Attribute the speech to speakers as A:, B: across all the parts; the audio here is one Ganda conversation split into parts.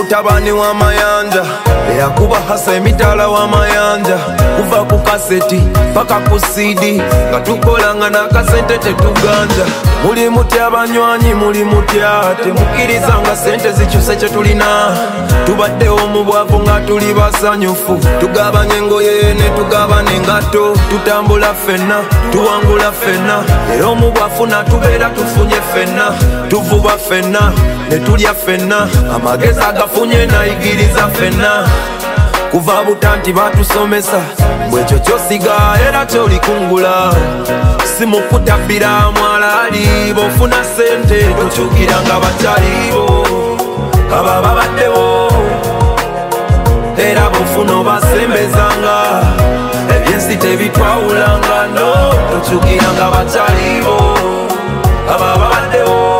A: mutabani w'amayanja eyakuba hasa emitala w'amayanja kuva ku kaseti paka ku CD nga tukolanga n'akasente tetuganja. Muli mutya abanywanyi, muli mutya temukkiriza nga sente zikyuse kye tulina. Tubaddewo mu bwavu nga tuli basanyufu, tugabanye engoye ne tugabana engatto, tutambula ffenna tuwangula ffenna, era omu bwafuna tubeera tufunye ffenna, tuvuba ffenna ne tulya ffenna, amagezi agafunye nayigiriza ffenna. Kuva butanti batusomesa bwekyo kyosiga era kyolikungula, simukutabbira mwalaali bofuna sente tokyukira nga bakyalibo aba babaddewo, era bofuna obasembezanga ebyensi tebitwawulanga no tokyukira nga bakyalibo aba babaddewo.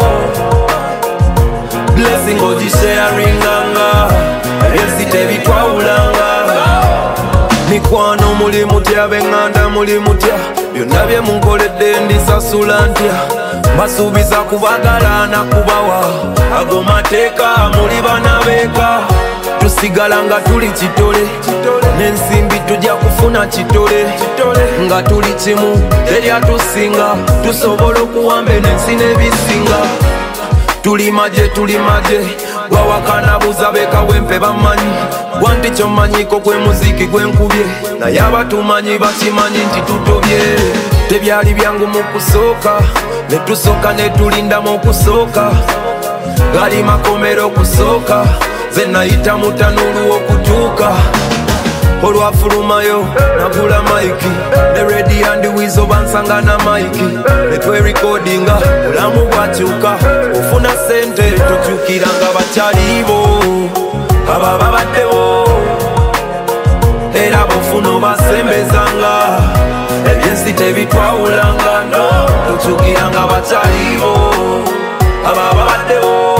A: Blessing ogisharinganga ebyensi tebitwawulanga. Mikwano muli mutya, benganda muli mutya, byonna bye munkoledde ndisasula ntya? Mbasuubiza kubagala na kubawa ago mateeka, muli bana beeka, tusigala nga tuli kitole n'ensimbi tujja kufuna kitole, nga tuli kimu teryatusinga, tusobola okuwamba n'ensi n'ebisinga. Tuli maje gwawakana buza beka wempe bamanyi, gwanti kyomanyiko gwe muziki gwenkubye, naye abatumanyi bakimanyi nti tutobye. Tebyali byangu mu kusooka, ne tusooka ne tulindamu okusooka, gali makomero okusooka, ze nayita mu tanulu okutuuka. Olwafulumayo nagula maiki ne ready and wizo bansanga na maiki, ne twerekodinga bulamu bwakyuka, ofuna sente tokyukira nga bakyalibo aba babaddewo, era bofuna obasembezanga ebyensi tebitwawulanga no tokyukira nga bakyalibo aba babaddewo.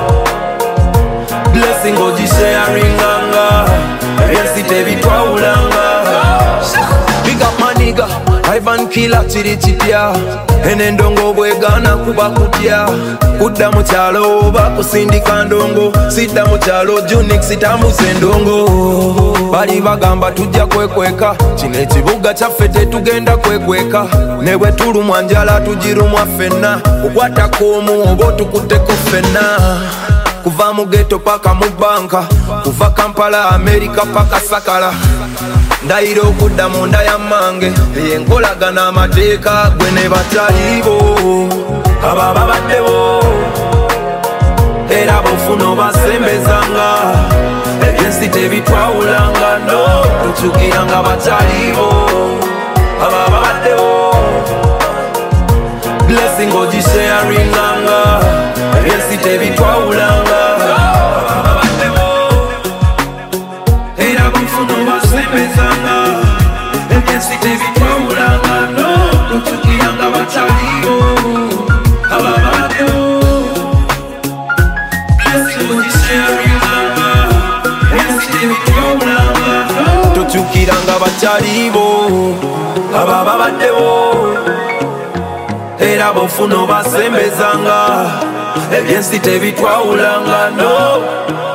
A: Blessing ogisharinganga ebyensi tebitwawulanga. Big up maniga Ivan Killer kiri kitya, enendongo bwegana kuba kutya, kudda mu kyalo oba kusindika ndongo, sidda mu kyalo Junix tambuza endongo. Bali bagamba tujja kwekweka, kino ekibuga kyaffe tetugenda kwekweka, ne bwe tulumwa njala tugirumwa ffenna, okwatako omu oba otukutteko ffenna. Kuva mu ghetto paka mu banka, kuva Kampala America paka Sakala, ndayira okudda mu nda ya mmange, yenkolagana amateeka gwe ne bakyalibo aba babaddewo, era bofuna obasembezanga ebyensi tebitwawulanga no tokyukira nga bakyalibo aba babaddewo. Blessing ogisharinganga ebyensi tebitwawulanga. Tokyukira nga bakyalibo aba babaddewo, era bofuna obasembezanga ebyensi tebitwawulanga no